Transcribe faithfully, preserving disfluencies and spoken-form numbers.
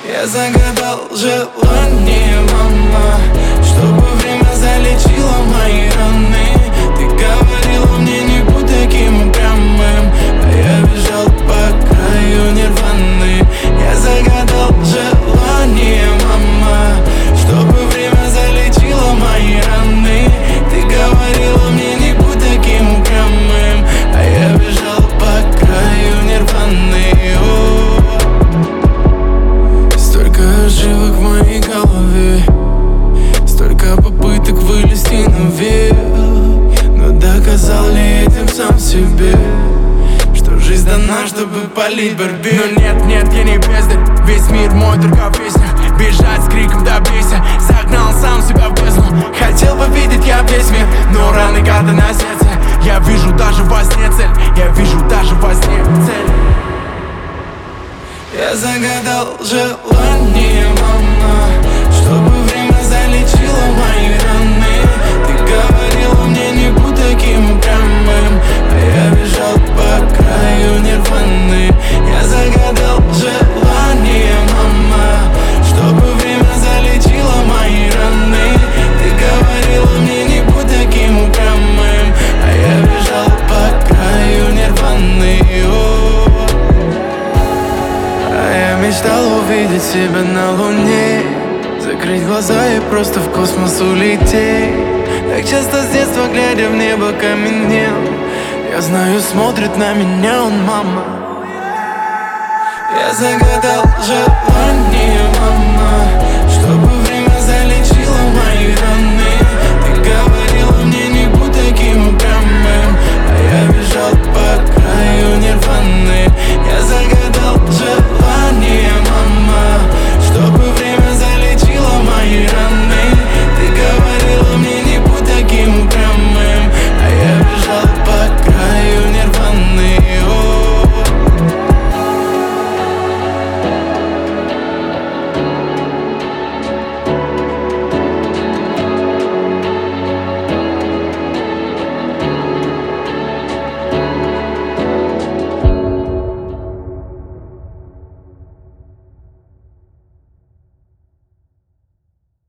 Я загадал желание, мама, чтобы время залечило мои раны. Ты говорила мне, не будь таким упрямым, а я бежал по краю нирваны. Я загадал желание, мама, чтобы время залечило мои раны. Ты говорила мне, не будь таким упрямым, а я бежал по краю нирваны. Столько ошибок в моей голове, столько попыток вылезти наверх, но доказал ли этим сам себе, что жизнь дана, чтобы полить борьбе? Но нет, нет, я не бездарь, весь мир мой, только песня. Бежать с криком добейся, загнал сам себя в бездну. Хотел бы видеть я весь мир, но раны карты на сердце. Я вижу даже во сне цель, я вижу даже во сне цель. Я загадал желание, мама, чтобы время залечило мои раны. Ты говорила мне, не будь таким упрямым, а я бежал по краю нирваны. Я загадал желание, мама, чтобы время залечило мои раны. Ты говорила мне, не будь таким упрямым, а я бежал по краю нирваны. Мечтал увидеть себя на луне, закрыть глаза и просто в космос улететь. Так часто с детства, глядя в небо, каменел. Я знаю, смотрит на меня он, мама. Я загадал желание,